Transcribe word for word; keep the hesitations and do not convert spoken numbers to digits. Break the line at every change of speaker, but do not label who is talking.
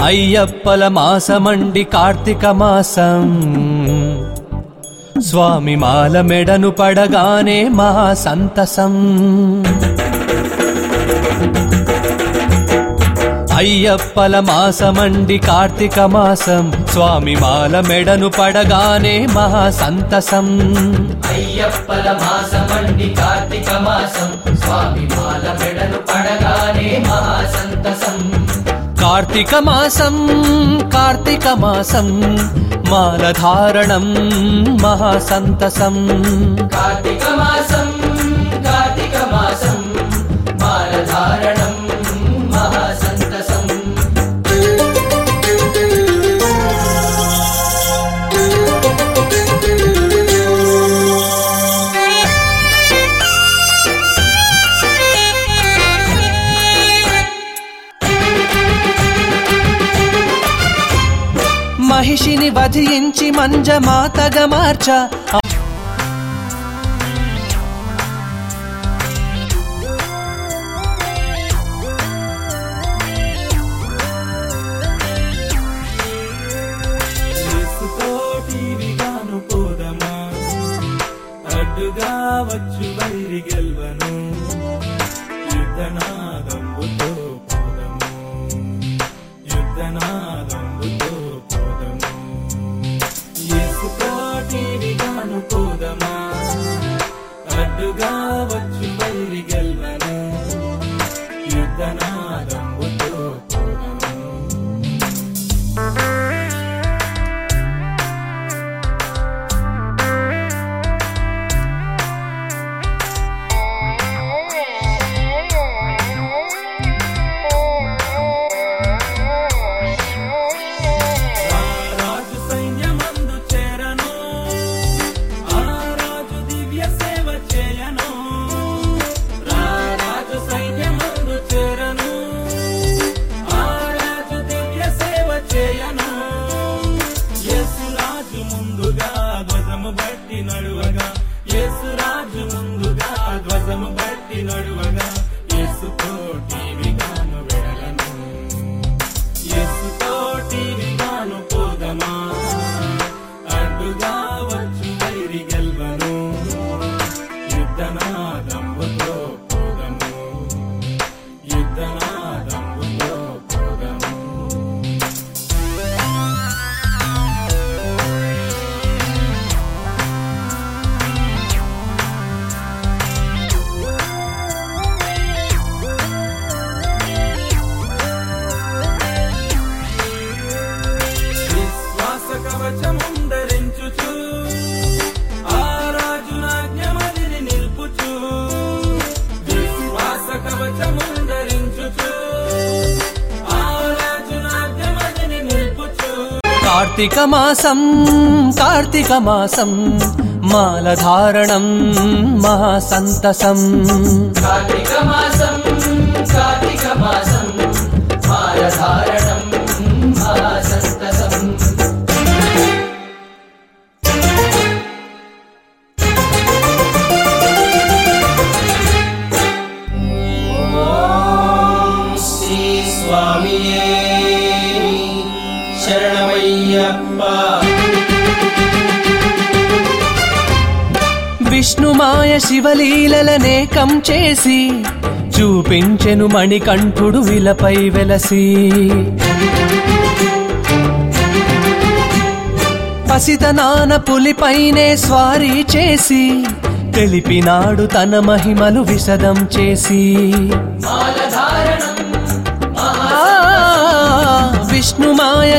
అయ్యప్పల మాసమండి కార్తీక మాసం స్వామి మాల మెడను పడగానే మహా సంతసం అయ్యప్పల మాసమండి కార్తీక మాసం స్వామి మాల మెడను పడగానే మహా సంతసం
అయ్యప్పల మాసమండి కార్తీక మాసం స్వామి మాల మెడను పడగానే మహా సంతసం
కార్తీక మాసం కార్తీక మాసం మాలధారణం మహా సంతసం
కార్తీక మాసం కార్తీక మాసం మాలధారణం మహా సంతసం
మహిషిని వధించి మంజమాతగా మార్చ
అడ్డుగా వచ్చు వైరి గెల్వను యుద్ధనాదంబుతో పోదము యుద్ధనాదంబుతో పోదము యేసుతోటి విగాను పోదమా అడ్డుగా వచ్చు వైరి గెల్వను యుద్ధనాదంబుతో పోదము బట్టి నడువగా యేసురాజు ముందుగా ధ్వజము బట్టి నడువగా యేసుతోటి విగాను వెడలను యేసుతోటి విగాను పోదమా అడ్డుగా వచ్చు వైరి గెల్వను యుద్ధనాదంబుతో పోదము యుద్ధనాదంబుతో పోదము కవచముందరించుచు ఆ రాజునాజ్ఞమదిని నిల్పుచు విశ్వాస కవచముందరించుచు ఆ రాజునాజ్ఞమదిని నిల్పుచు
కార్తీక మాసం కార్తీక మాసం మాలధారణం మహా సంతసం
కార్తీక మాసం కార్తీక మాసం మాలధారణం మహా సంతసం స్వామియే శరణమయ్యప్ప
విష్ణుమాయ శివలీలనేకం చేసి చూపించెను మణికంఠుడు విలపై వెలసి పసితనాన పులిపైనే స్వారీ చేసి తెలిపినాడు తన మహిమలు విశదం చేసి
మాలధారణం
విష్ణుమాయ